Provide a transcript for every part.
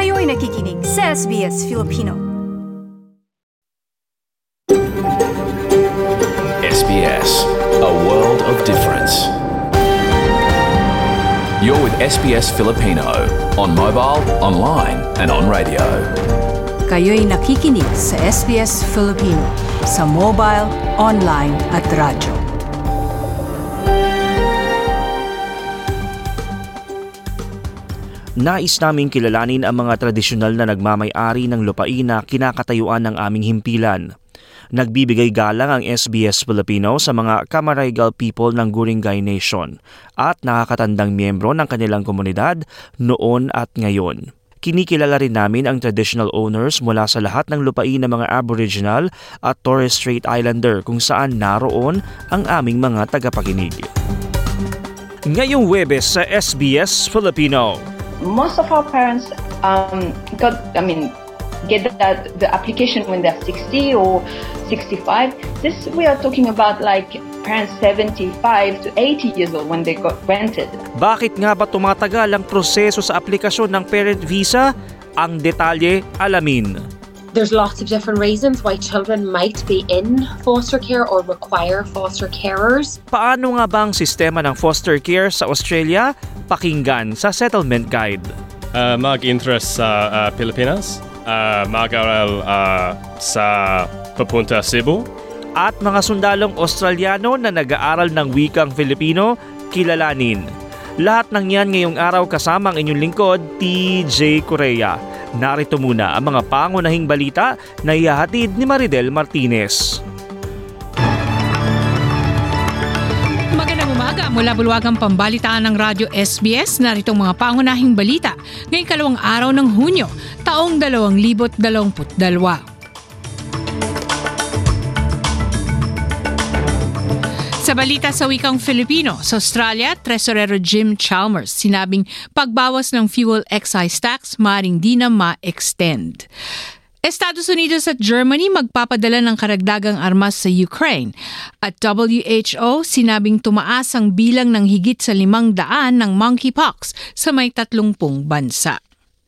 Kayo'y nakikinig sa SBS Filipino. SBS, a world of difference. You're with SBS Filipino on mobile, online and on radio. Kayo'y nakikinig sa SBS Filipino sa mobile, online at radyo. Nais naming kilalanin ang mga tradisyonal na nagmamay-ari ng lupain na kinakatayuan ng aming himpilan. Nagbibigay galang ang SBS Filipino sa mga Camaragal people ng Guringay Nation at nakakatandang miyembro ng kanilang komunidad noon at ngayon. Kinikilala rin namin ang traditional owners mula sa lahat ng lupain ng mga Aboriginal at Torres Strait Islander kung saan naroon ang aming mga tagapakinig. Ngayong Huwebes sa SBS Filipino. Most of our parents get the application when they're 60 or 65. We are talking about like parents 75 to 80 years old when they got rented. Bakit nga ba tumatagal ang proseso sa aplikasyon ng parent visa? Ang detalye, alamin. There's lots of different reasons why children might be in foster care or require foster carers. Paano nga ba ang sistema ng foster care sa Australia? Pakinggan sa Settlement Guide. Mag-interest sa Pilipinas, mag-aral sa papunta Cebu. At mga sundalong Australiano na nag-aaral ng wikang Filipino, kilalanin. Lahat ng yan ngayong araw kasama ang inyong lingkod, TJ Correa. Narito muna ang mga pangunahing balita na ihahatid ni Maridel Martinez. Magandang umaga mula bulwagang pambalitaan ng Radyo SBS. Narito ang mga pangunahing balita ngayong 2 araw ng Hunyo, taong 2022. Sa balita sa wikang Filipino, sa Australia, Tresorero Jim Chalmers sinabing pagbawas ng fuel excise tax maaaring di na ma-extend. Estados Unidos at Germany magpapadala ng karagdagang armas sa Ukraine at WHO sinabing tumaas ang bilang ng higit sa 500 ng monkeypox sa may 30 bansa.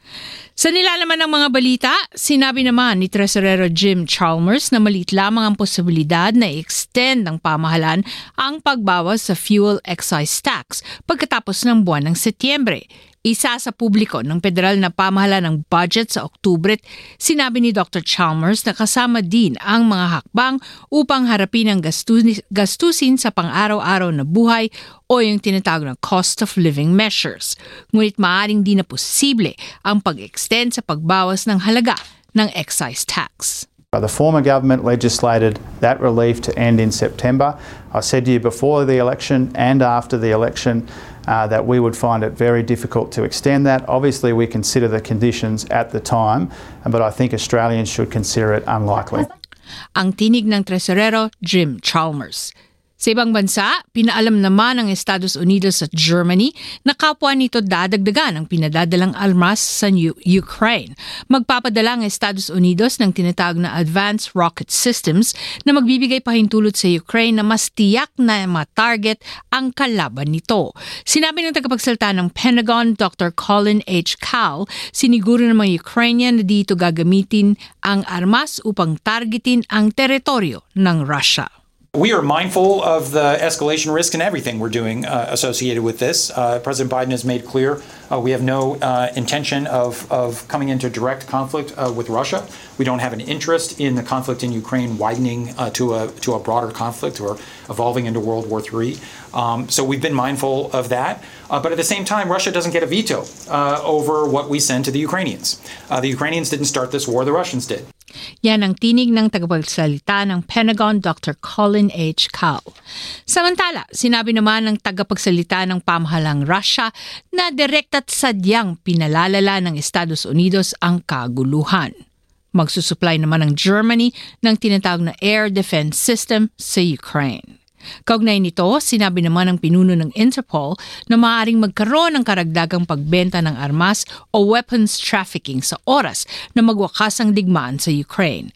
Sa nilalaman ng mga balita, sinabi naman ni Tresorero Jim Chalmers na maliit lamang ang posibilidad na i-extend ng pamahalaan ang pagbawas sa fuel excise tax pagkatapos ng buwan ng Setyembre. Isa sa publiko ng federal na pamahalaan ng budget sa Oktubre, sinabi ni Dr. Chalmers na kasama din ang mga hakbang upang harapin ang gastusin sa pang-araw-araw na buhay o yung tinatawag na cost of living measures. Ngunit maaaring di na posible ang pag-extend sa pagbawas ng halaga ng excise tax. The former government legislated that relief to end in September. I said to you before the election and after the election that we would find it very difficult to extend that. Obviously, we consider the conditions at the time, but I think Australians should consider it unlikely. Ang tinig ng Tresorero Jim Chalmers. Sa ibang bansa, pinaalam naman ng Estados Unidos at Germany na kapwa nito dadagdagan ang pinadadalang armas sa Ukraine. Magpapadala ang Estados Unidos ng tinatawag na Advanced Rocket Systems na magbibigay pahintulot sa Ukraine na mas tiyak na ma-target ang kalaban nito. Sinabi ng tagapagsalita ng Pentagon, Dr. Colin H. Cowell, siniguro ng mga Ukrainian na dito gagamitin ang armas upang targetin ang teritoryo ng Russia. We are mindful of the escalation risk in everything we're doing associated with this. President Biden has made clear we have no intention of coming into direct conflict with Russia. We don't have an interest in the conflict in Ukraine widening to a broader conflict or evolving into World War III. So we've been mindful of that. But at the same time, Russia doesn't get a veto over what we send to the Ukrainians. The Ukrainians didn't start this war, the Russians did. Yan ang tinig ng tagapagsalita ng Pentagon, Dr. Colin H. Cowell. Samantala, sinabi naman ng tagapagsalita ng pamahalang Russia na direct at sadyang pinalalala ng Estados Unidos ang kaguluhan. Magsusupply naman ng Germany ng tinatawag na air defense system sa Ukraine. Kaugnay nito, sinabi naman ng pinuno ng Interpol na maaaring magkaroon ng karagdagang pagbenta ng armas o weapons trafficking sa oras na magwakas ang digmaan sa Ukraine.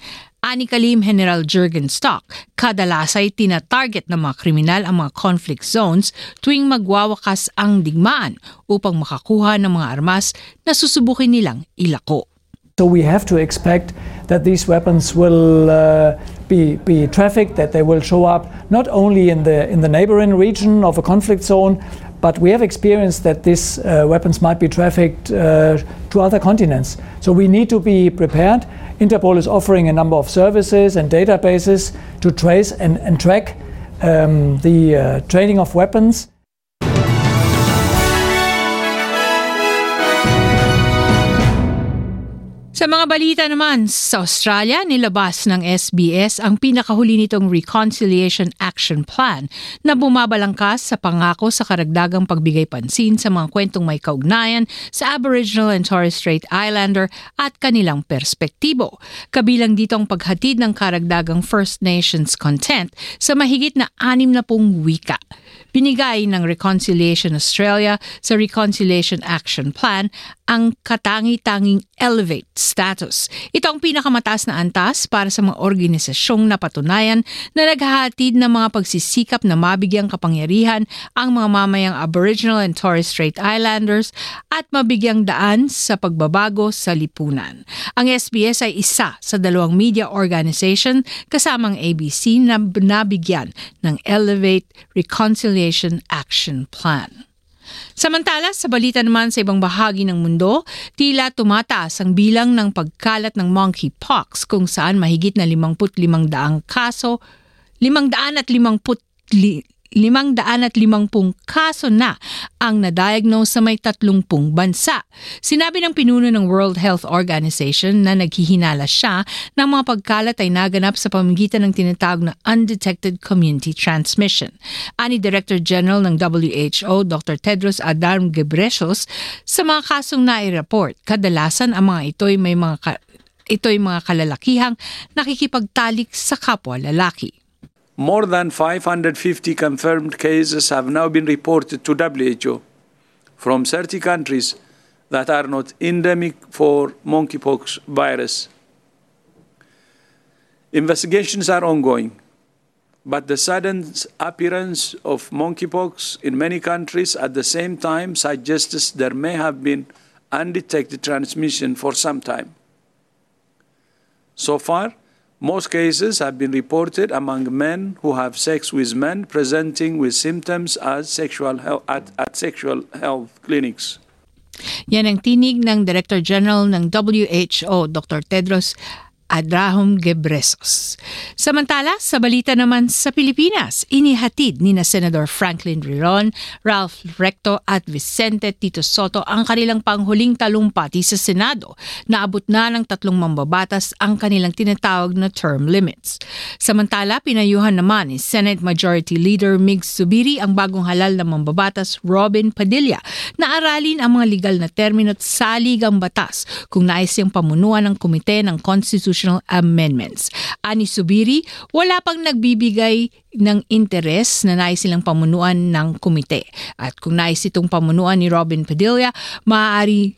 Ani Kalim General Jürgen Stock, kadalas ay tina-target ng mga kriminal ang mga conflict zones tuwing magwawakas ang digmaan upang makakuha ng mga armas na susubukin nilang ilako. So we have to expect that these weapons will be trafficked, that they will show up not only in the neighboring region of a conflict zone, but we have experienced that these weapons might be trafficked to other continents. So we need to be prepared. Interpol is offering a number of services and databases to trace and track the trading of weapons. Sa mga balita naman, sa Australia, nilabas ng SBS ang pinakahuli nitong Reconciliation Action Plan na bumabalangkas sa pangako sa karagdagang pagbigay pansin sa mga kwentong may kaugnayan sa Aboriginal and Torres Strait Islander at kanilang perspektibo. Kabilang dito ang paghatid ng karagdagang First Nations content sa mahigit na 60 wika. Binigay ng Reconciliation Australia sa Reconciliation Action Plan ang katangi-tanging Elevate status. Ito ang pinakamataas na antas para sa mga organisasyong napatunayan na naghahatid ng mga pagsisikap na mabigyang kapangyarihan ang mga mamayang Aboriginal and Torres Strait Islanders at mabigyang daan sa pagbabago sa lipunan. Ang SBS ay isa sa 2 media organization kasamang ABC na nabigyan ng Elevate Reconciliation Action Plan. Samantala, sa balita naman sa ibang bahagi ng mundo, tila tumataas ang bilang ng pagkalat ng monkeypox kung saan mahigit na 55,000 kaso, 550 kaso na ang na-diagnose sa may 30 bansa. Sinabi ng pinuno ng World Health Organization na naghihinala siya ng mga pagkalat ay naganap sa pamamagitan ng tinatawag na undetected community transmission. Ani Director General ng WHO, Dr. Tedros Adhanom Ghebreyesus, sa mga kasong nai-report, kadalasan ang mga ito'y mga kalalakihang nakikipagtalik sa kapwa lalaki. More than 550 confirmed cases have now been reported to WHO from 30 countries that are not endemic for monkeypox virus. Investigations are ongoing, but the sudden appearance of monkeypox in many countries at the same time suggests there may have been undetected transmission for some time. So far, most cases have been reported among men who have sex with men presenting with symptoms as sexual health clinics. Yan ang tinig ng Director General ng WHO, Dr. Tedros Adhanom Ghebreyesus. Samantala, sa balita naman sa Pilipinas, inihatid ni na Senator Franklin Drilon, Ralph Recto at Vicente Tito Soto ang kanilang panghuling talumpati sa Senado. Naabot na ng 3 mambabatas ang kanilang tinatawag na term limits. Samantala, pinayuhan naman ni Senate Majority Leader Mig Zubiri ang bagong halal na mambabatas Robin Padilla na aralin ang mga legal na termino at salig ang batas kung nais siyang pamunuan ng Komite ng Constitutional Amendments. Ani Zubiri, wala pang nagbibigay ng interes na nais silang pamunuan ng komite. At kung nais itong pamunuan ni Robin Padilla, maaring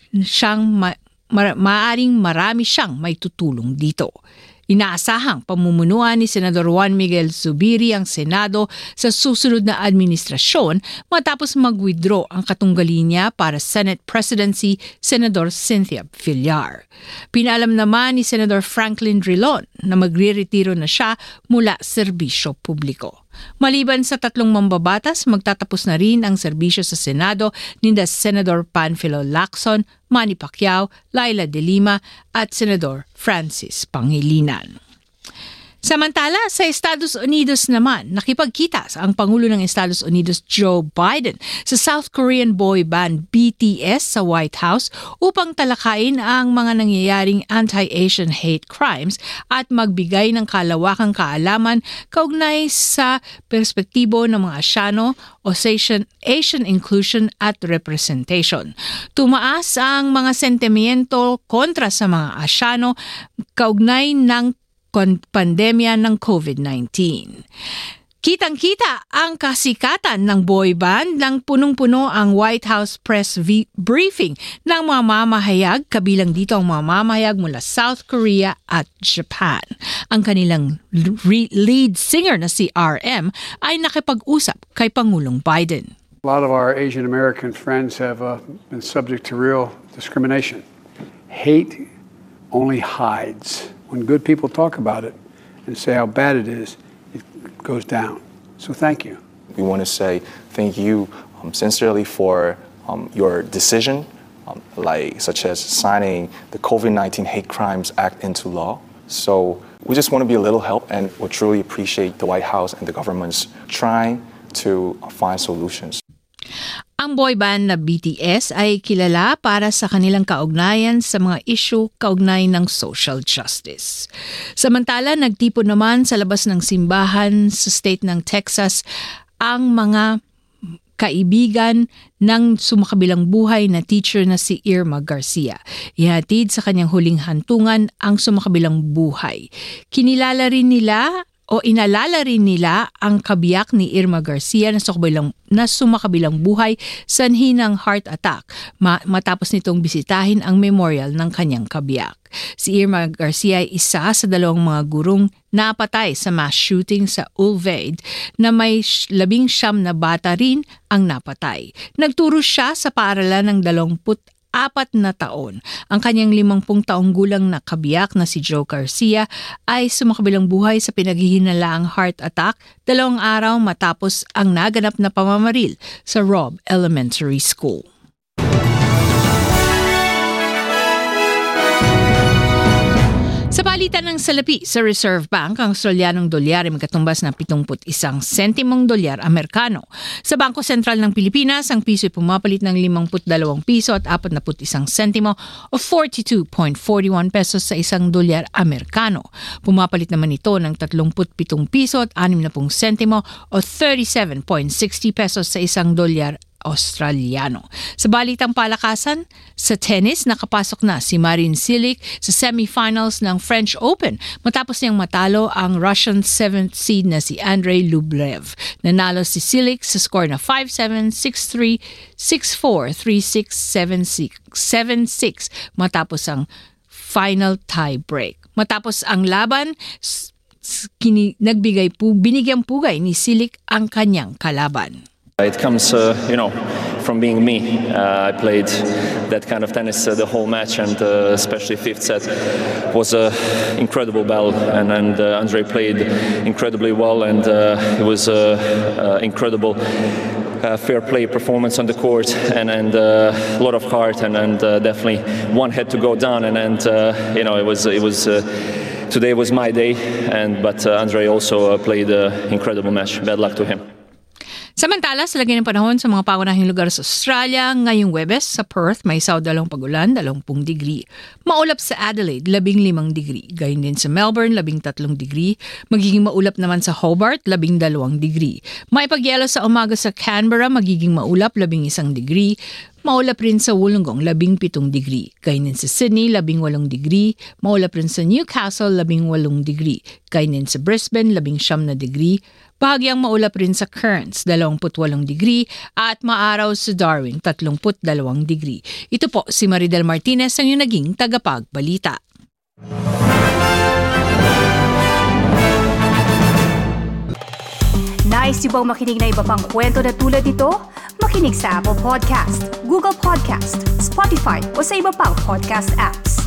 marami siyang may tutulong dito. Inaasahang pamumunuan ni Senador Juan Miguel Zubiri ang Senado sa susunod na administrasyon matapos mag-withdraw ang katunggali niya para Senate Presidency, Senador Cynthia Villar. Pinaalam naman ni Senador Franklin Drilon na magre-retiro na siya mula serbisyo publiko. Maliban sa 3 mambabatas, magtatapos na rin ang serbisyo sa Senado ni Senador Panfilo Lacson, Manny Pacquiao, Laila De Lima at Senador Francis Pangilinan. Samantala, sa Estados Unidos naman, nakipagkita ang Pangulo ng Estados Unidos Joe Biden sa South Korean boy band BTS sa White House upang talakayin ang mga nangyayaring anti-Asian hate crimes at magbigay ng kalawakang kaalaman kaugnay sa perspektibo ng mga Asyano o Asian inclusion at representation. Tumaas ang mga sentimiento kontra sa mga Asyano kaugnay ng pandemya ng COVID-19. Kitang-kita ang kasikatan ng boy band nang punong-puno ang White House press briefing ng mga mamahayag, kabilang dito ang mga mamahayag mula South Korea at Japan. Ang kanilang lead singer na si RM ay nakipag-usap kay Pangulong Biden. A lot of our Asian American friends have been subject to real discrimination. Hate only hides. When good people talk about it and say how bad it is, it goes down. So thank you. We want to say thank you sincerely for your decision, such as signing the COVID-19 Hate Crimes Act into law. So we just want to be a little help, and we truly appreciate the White House and the government's trying to find solutions. Ang boy band na BTS ay kilala para sa kanilang kaugnayan sa mga issue kaugnay ng social justice. Samantala, nagtipon naman sa labas ng simbahan sa state ng Texas ang mga kaibigan ng sumakabilang buhay na teacher na si Irma Garcia. Ihatid sa kanyang huling hantungan ang sumakabilang buhay. Inalala rin nila ang kabiyak ni Irma Garcia na sumakabilang buhay sanhi ng heart attack matapos nitong bisitahin ang memorial ng kanyang kabiyak. Si Irma Garcia ay isa sa 2 mga gurong napatay sa mass shooting sa Uvalde na may 19 na bata rin ang napatay. Nagturo siya sa paaralan ng 24 na taon. Ang kanyang 50 taong gulang na kabiyak na si Joe Garcia ay sumakabilang buhay sa pinaghihinalaang heart attack 2 araw matapos ang naganap na pamamaril sa Robb Elementary School. Sa palitan ng salapi sa Reserve Bank, ang Australianong dolyar ay magkatumbas ng 71 sentimong dolyar Amerikano. Sa Bangko Sentral ng Pilipinas, ang piso ay pumapalit ng 52 piso at 41 sentimo o 42.41 pesos sa isang dolyar Amerikano. Pumapalit naman ito ng 37 piso at 60 sentimo o 37.60 pesos sa isang dolyar Australiano. Sa balitang palakasan, sa tennis, nakapasok na si Marin Cilic sa semifinals ng French Open matapos niyang matalo ang Russian 7th seed na si Andrei Rublev. Nanalo si Cilic sa score na 5-7, 6-3, 6-4, 3-6, 7-6 matapos ang final tie break. Matapos ang laban, binigyang pugay ni Cilic ang kanyang kalaban. It comes, from being me. I played that kind of tennis the whole match, and especially fifth set was an incredible battle. And Andrei played incredibly well, and it was an incredible fair play performance on the court, and a lot of heart, and definitely one had to go down. And it was. Today was my day, but Andrei also played an incredible match. Bad luck to him. Samantala, sa lagay ng panahon sa mga pangunahing lugar sa Australia, ngayong Huwebes sa Perth may sawdalong pagulan, 20 degree. Maulap sa Adelaide, 15 degree. Gayon din sa Melbourne, 13 degree. Magiging maulap naman sa Hobart, 12 degree. May pagyelo sa umaga sa Canberra, magiging maulap, 11 degree. Maulap rin sa Wollongong, 17 degree. Gayon din sa Sydney, 18 degree. Maulap rin sa Newcastle, 18 degree. Gayon din sa Brisbane, 19 degree. Bahagyang maulap rin sa Cairns, 28 degree. At maaraw sa Darwin, 32 degree. Ito po si Maridel Martinez ang yung naging tagapagbalita. Nice yung bang makinig na iba pang kwento na tulad ito? Makinig sa Apple Podcast, Google Podcast, Spotify o sa iba pang podcast apps.